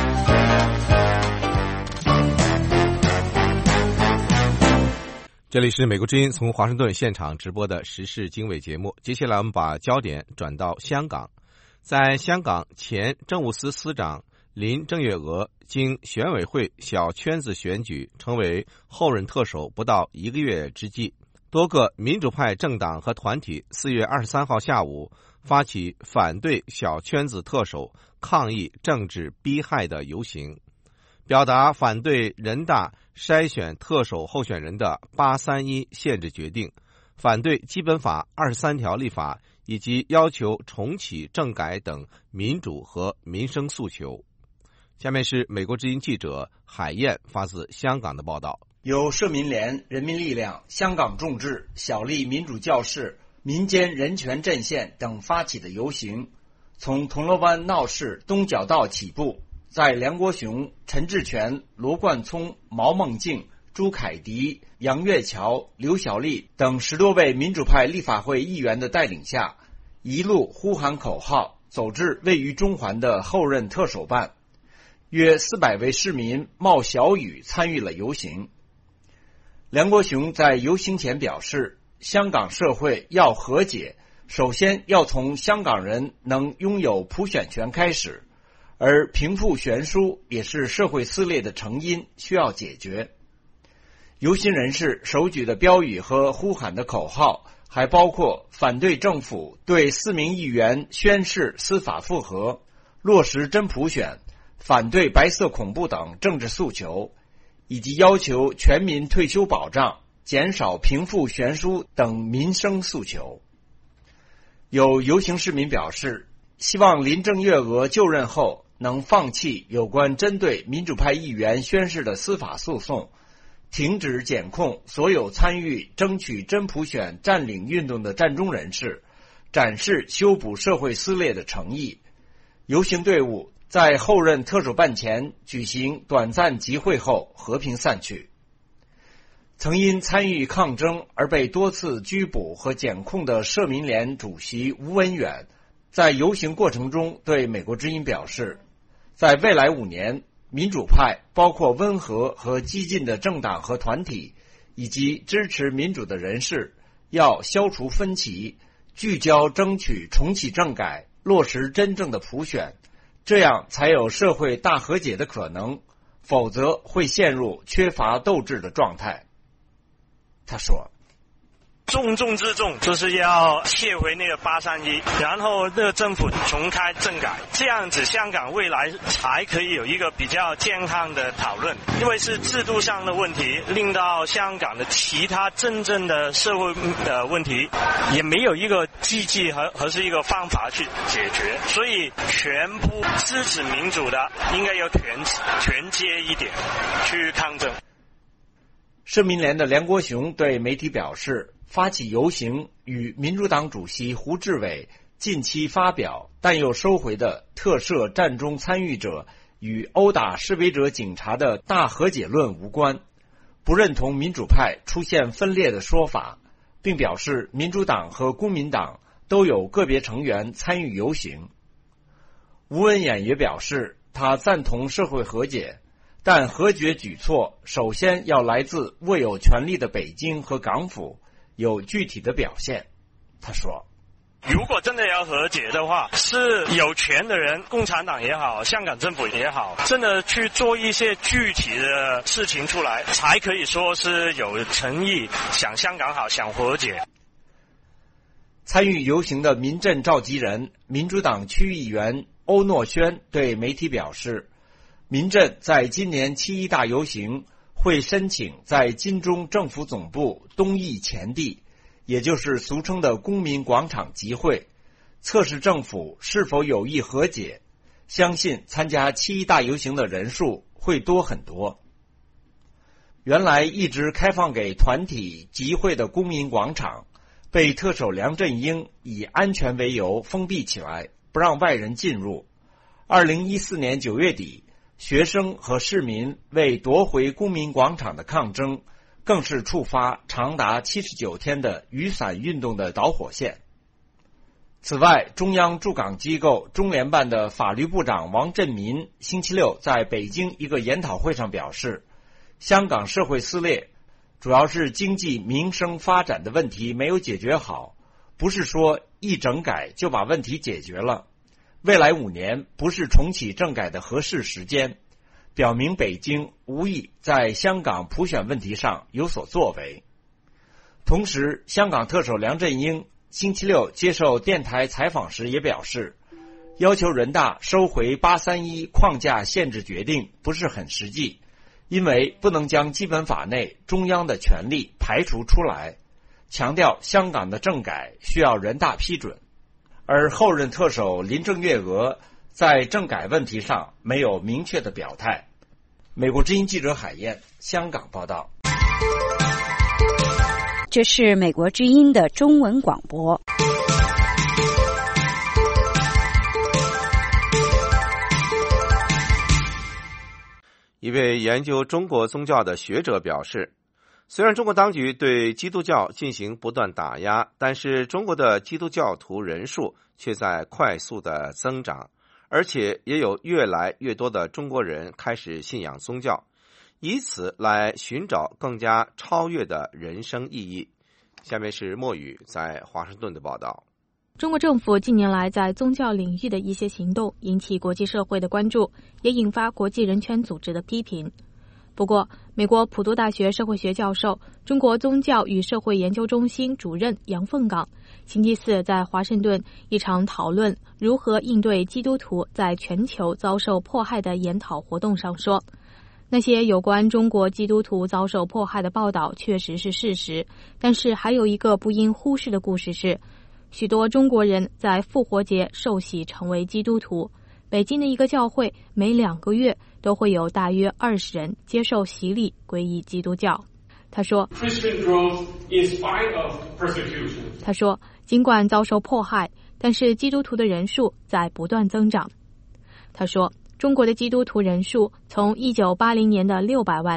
这里是美国之音从华盛顿现场直播的时事经纬节目。接下来我们把焦点转到香港。在香港，前政务司司长林郑月娥经选委会小圈子选举成为后任特首不到一个月之际，多个民主派政党和团体四月二十三号下午发起反对小圈子特首抗议政治逼害的游行，表达反对人大筛选特首候选人的八三一限制决定，反对基本法二十三条立法，以及要求重启政改等民主和民生诉求。下面是美国之音记者海燕发自香港的报道。 由社民连、人民力量、香港众志、小丽民主教室、民间人权阵线等发起的游行，从铜锣湾闹市东角道起步，在梁国雄、陈志全、罗冠聪、毛孟静、朱凯迪、杨岳桥、刘小丽等十多位民主派立法会议员的带领下，一路呼喊口号，走至位于中环的后任特首办。约四百位市民冒小雨参与了游行。梁国雄在游行前表示，香港社会要和解，首先要从香港人能拥有普选权开始，而贫富悬殊也是社会撕裂的成因，需要解决。游行人士手举的标语和呼喊的口号还包括反对政府对四名议员宣誓司法复核、落实真普选、反对白色恐怖等政治诉求，以及要求全民退休保障、减少贫富悬殊等民生诉求。有游行市民表示，希望林郑月娥就任后能放弃有关针对民主派议员宣誓的司法诉讼，停止检控所有参与争取真普选占领运动的战中人士，展示修补社会撕裂的诚意。游行队伍在后任特首办前举行短暂集会后和平散去。 曾因参与抗争而被多次拘捕和检控的社民连主席吴文远，在游行过程中对美国之音表示，在未来五年，民主派包括温和和激进的政党和团体，以及支持民主的人士，要消除分歧，聚焦争取重启政改，落实真正的普选，这样才有社会大和解的可能，否则会陷入缺乏斗志的状态。他说， 重中之重就是要撤回那个八三一，然后那个政府重开政改，这样子香港未来才可以有一个比较健康的讨论。因为是制度上的问题，令到香港的其他真正的社会的问题也没有一个机制和和是一个方法去解决，所以全部支持民主的应该要全全接一点去抗争。 社民连的梁国雄对媒体表示，发起游行与民主党主席胡志伟近期发表但又收回的特赦战中参与者与殴打示威者警察的大和解论无关，不认同民主派出现分裂的说法，并表示民主党和公民党都有个别成员参与游行。吴文远也表示，他赞同社会和解，但和解举措首先要来自握有权力的北京和港府，有具体的表现。他说， 如果真的要和解的话，是有权的人，共产党也好，香港政府也好，真的去做一些具体的事情出来，才可以说是有诚意，想香港好，想和解。 参与游行的民阵召集人、民主党区议员欧诺轩对媒体表示，民阵在今年七一大游行会申请在金钟政府总部东翼前地，也就是俗称的公民广场集会，测试政府是否有意和解，相信参加七一大游行的人数会多很多。原来一直开放给团体集会的公民广场，被特首梁振英以安全为由封闭起来，不让外人进入。二零一四年九月底，学生和市民为夺回公民广场的抗争，更是触发长达七十九天的雨伞运动的导火线。此外，中央驻港机构中联办的法律部长王振民星期六在北京一个研讨会上表示，香港社会撕裂主要是经济民生发展的问题没有解决好，不是说一整改就把问题解决了。未来五年不是重启政改的合适时间，表明北京无意在香港普选问题上有所作为。同时，香港特首梁振英星期六接受电台采访时也表示，要求人大收回八三一框架限制决定不是很实际，因为不能将基本法内中央的权力排除出来，强调香港的政改需要人大批准。而后任特首林郑月娥在政改问题上没有明确的表态。美国之音记者海燕，香港报道。 这是美国之音的中文广播。 一位研究中国宗教的学者表示，虽然中国当局对基督教进行不断打压，但是中国的基督教徒人数却在快速的增长，而且也有越来越多的中国人开始信仰宗教，以此来寻找更加超越的人生意义。下面是莫宇在华盛顿的报道。 中国政府近年来在宗教领域的一些行动引起国际社会的关注，也引发国际人权组织的批评。不过，美国普渡大学社会学教授、中国宗教与社会研究中心主任杨凤岗星期四在华盛顿一场讨论如何应对基督徒在全球遭受迫害的研讨活动上说，那些有关中国基督徒遭受迫害的报道确实是事实，但是还有一个不应忽视的故事是，许多中国人在复活节受洗成为基督徒。北京的一个教会每两个月都会有大约二十人接受洗礼皈依基督教。他说，他说，尽管遭受迫害，但是基督徒的人数在不断增长。他说，中国的基督徒人数从一九八零年的六百万增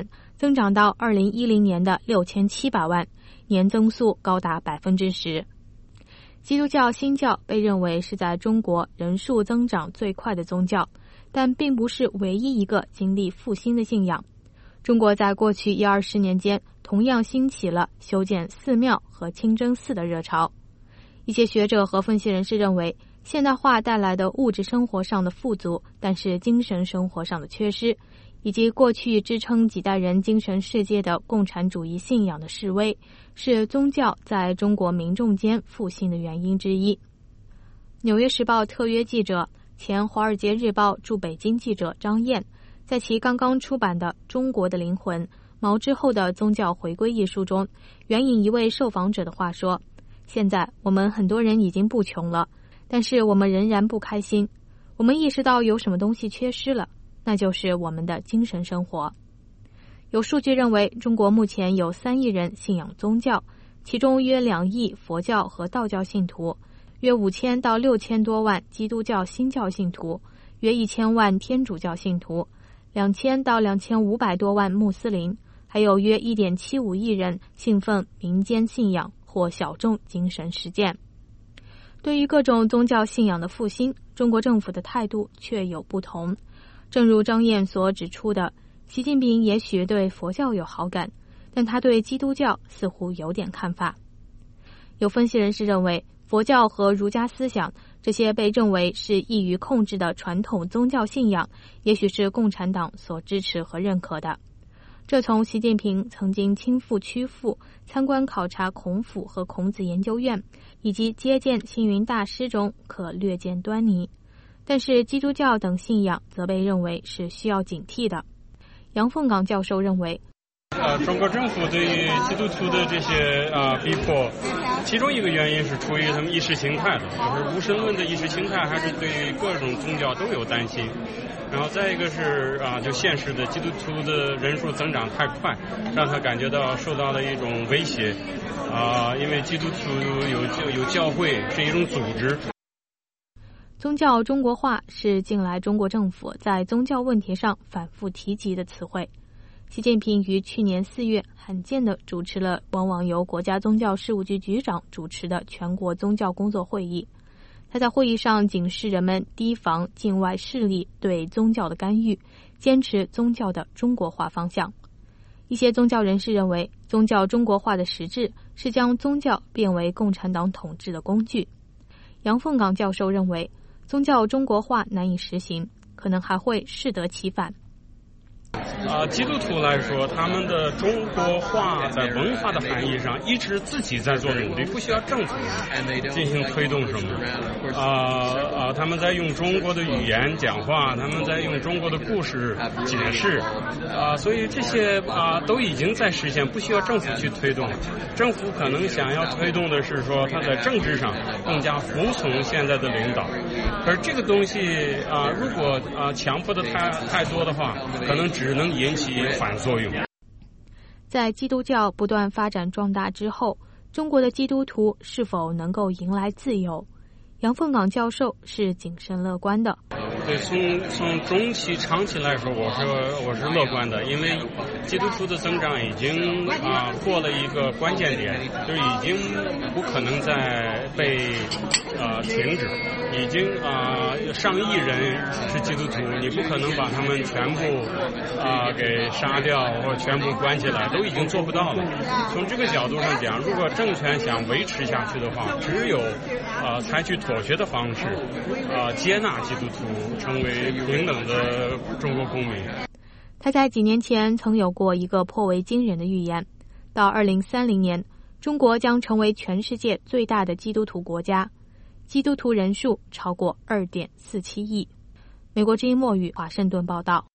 增长到二零一零年的六千七百万，年增速高达百分之十。基督教新教被认为是在中国人数增长最快的宗教，但并不是唯一一个经历复兴的信仰。中国在过去一二十年间，同样兴起了修建寺庙和清真寺的热潮。一些学者和分析人士认为，现代化带来的物质生活上的富足，但是精神生活上的缺失，以及过去支撑几代人精神世界的共产主义信仰的式微，是宗教在中国民众间复兴的原因之一。纽约时报特约记者、前华尔街日报驻北京记者张燕，在其刚刚出版的《中国的灵魂：毛之后的宗教回归》一书中，援引一位受访者的话说，现在我们很多人已经不穷了，但是我们仍然不开心。我们意识到有什么东西缺失了，那就是我们的精神生活。有数据认为，中国目前有三亿人信仰宗教，其中约两亿佛教和道教信徒，约五千到六千多万基督教新教信徒，约一千万天主教信徒，两千到两千五百多万穆斯林，还有约一点七五亿人信奉民间信仰或小众精神实践。对于各种宗教信仰的复兴，中国政府的态度却有不同。正如张燕所指出的，习近平也许对佛教有好感，但他对基督教似乎有点看法。有分析人士认为，佛教和儒家思想这些被认为是易于控制的传统宗教信仰，也许是共产党所支持和认可的。这从习近平曾经亲赴曲阜参观考察孔府和孔子研究院，以及接见星云大师中可略见端倪。但是基督教等信仰则被认为是需要警惕的。杨凤岗教授认为， 呃，中国政府对于基督徒的这些啊、呃、逼迫，其中一个原因是出于他们意识形态的，就是无神论的意识形态，还是对于各种宗教都有担心。然后再一个是啊，就现实的基督徒的人数增长太快，让他感觉到受到了一种威胁啊，因为基督徒有有教会是一种组织。 宗教中国化是近来中国政府在宗教问题上反复提及的词汇。习近平于去年四月罕见地主持了往往由国家宗教事务局局长主持的全国宗教工作会议。他在会议上警示人们提防境外势力对宗教的干预，坚持宗教的中国化方向。一些宗教人士认为，宗教中国化的实质是将宗教变为共产党统治的工具。杨凤岗教授认为，宗教中国化难以实行，可能还会适得其反。 啊，基督徒来说，他们的中国化在文化的含义上一直自己在做努力，不需要政府进行推动什么。啊啊，他们在用中国的语言讲话，他们在用中国的故事解释。啊，所以这些啊都已经在实现，不需要政府去推动。政府可能想要推动的是说，他在政治上更加服从现在的领导。而这个东西啊，如果啊强迫的太太多的话，可能只能引起反作用。 在基督教不断发展壮大之后，中国的基督徒是否能够迎来自由？杨凤岗教授是谨慎乐观的。 对，从从中期、长期来说，我是我是乐观的，因为基督徒的增长已经啊过了一个关键点，就是已经不可能再被呃停止。已经啊、呃、上亿人是基督徒，你不可能把他们全部啊、呃、给杀掉或全部关起来，都已经做不到了。从这个角度上讲，如果政权想维持下去的话，只有啊、呃、采取妥协的方式，啊、呃、接纳基督徒，成为平等的中国公民。 他在几年前曾有过一个颇为惊人的预言，到二零三零年，中国将成为全世界最大的基督徒国家。基督徒人数超过 二点四七亿。美国之音墨语华盛顿报道。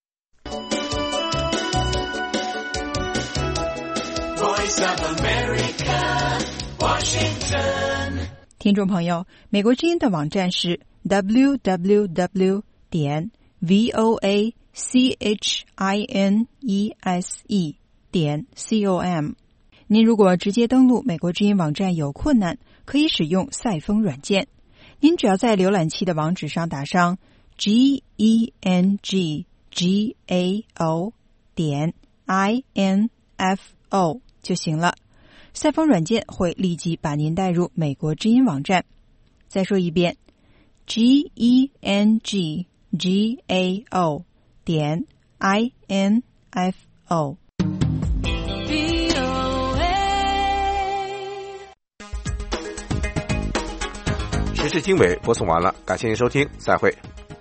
听众朋友，美国之音的网站是 double-u double-u double-u 点 voa chinese 点 com。您如果直接登录美国之音网站有困难，可以使用赛风软件。您只要在浏览器的网址上打上 g e n g g a o 点 I N F O 就行了。赛风软件会立即把您带入美国之音网站。再说一遍 G E N G G A O 点 I N F O。 时事经纬播送完了，感谢您收听，再会。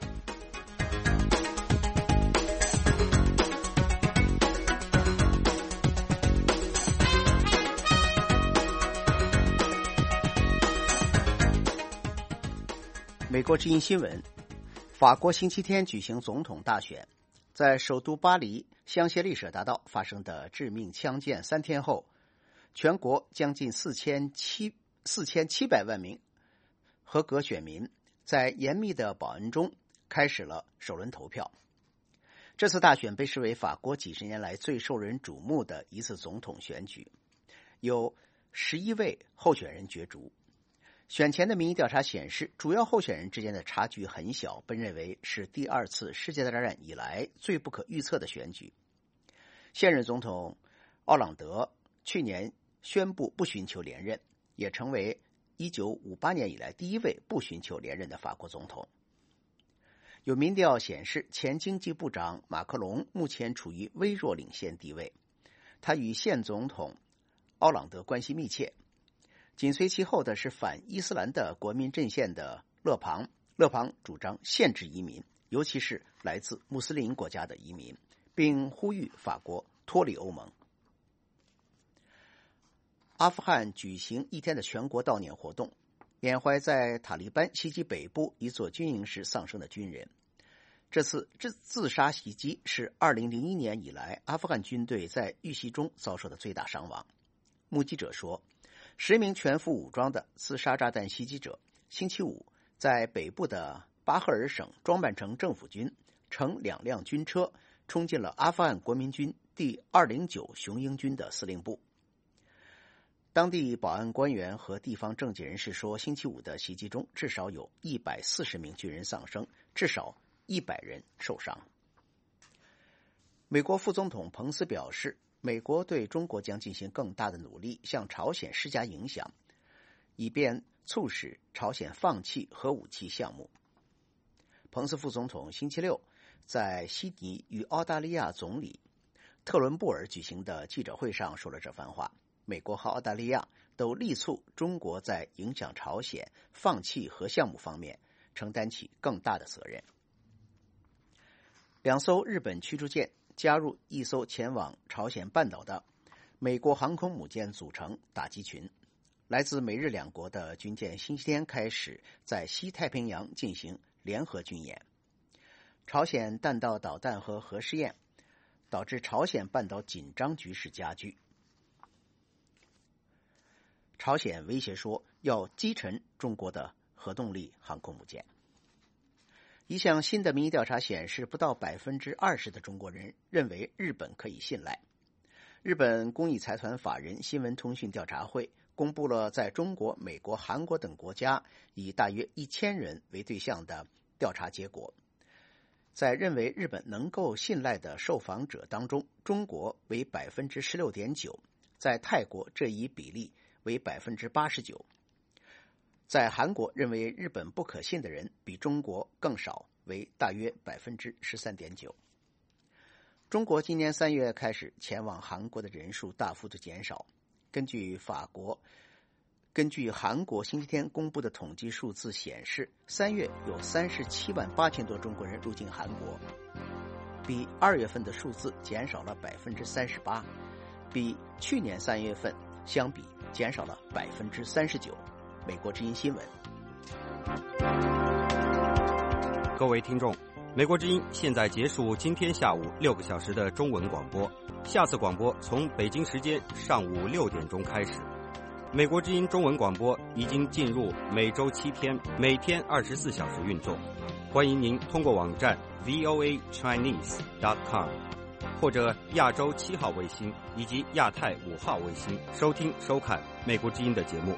美国之音新闻：法国星期天举行总统大选，在首都巴黎香榭丽舍大道发生的致命枪击案三天后，全国将近四千七四千七百万名合格选民在严密的保安中开始了首轮投票。这次大选被视为法国几十年来最受人瞩目的一次总统选举，有十一位候选人角逐。选前的民意调查显示，主要候选人之间的差距很小，被认为是第二次世界大战以来最不可预测的选举。现任总统奥朗德去年宣布不寻求连任，也成为一九五八年以来第一位不寻求连任的法国总统。有民调显示，前经济部长马克龙目前处于微弱领先地位，他与现总统奥朗德关系密切。紧随其后的是反伊斯兰的国民阵线的勒庞，勒庞主张限制移民，尤其是来自穆斯林国家的移民，并呼吁法国脱离欧盟。阿富汗举行一天的全国悼念活动，缅怀在塔利班袭击北部一座军营时丧生的军人。这次自杀袭击是二零零一年以来阿富汗军队在遇袭中遭受的最大伤亡。目击者说，十名全副武装的自杀炸弹袭击者星期五在北部的巴赫尔省装扮成政府军，乘两辆军车冲进了阿富汗国民军第二零九雄鹰军的司令部。当地保安官员和地方政界人士说，星期五的袭击中至少有一百四十名军人丧生，至少一百人受伤。美国副总统彭斯表示，美国对中国将进行更大的努力，向朝鲜施加影响，以便促使朝鲜放弃核武器项目。彭斯副总统星期六在悉尼与澳大利亚总理特伦布尔举行的记者会上说了这番话。美国和澳大利亚都力促中国在影响朝鲜放弃核项目方面承担起更大的责任。两艘日本驱逐舰加入一艘前往朝鲜半岛的美国航空母舰组成打击群。来自美日两国的军舰星期天开始在西太平洋进行联合军演。朝鲜弹道导弹和核试验导致朝鲜半岛紧张局势加剧。朝鲜威胁说要击沉中国的核动力航空母舰。一项新的民意调查显示，不到百分之二十的中国人认为日本可以信赖。日本公益财团法人新闻通讯调查会公布了在中国、美国、韩国等国家以大约一千人为对象的调查结果。在认为日本能够信赖的受访者当中，中国为百分之十六点九，在泰国这一比例为百分之八十九。在韩国，认为日本不可信的人比中国更少，为大约百分之十三点九。中国今年三月开始前往韩国的人数大幅度减少。根据法国，根据韩国星期天公布的统计数字显示，三月有三十七万八千多中国人入境韩国，比二月份的数字减少了百分之三十八，比去年三月份相比减少了百分之三十九。美国之音新闻。 各位听众，美国之音现在结束今天下午六个小时的中文广播，下次广播从北京时间上午六点钟开始。美国之音中文广播已经进入每周七天，每天二十四小时运作。欢迎您通过网站 v o a chinese dot com 或者亚洲七号卫星以及亚太五号卫星收听收看美国之音的节目。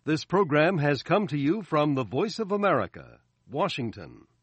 This program has come to you from the Voice of America, Washington.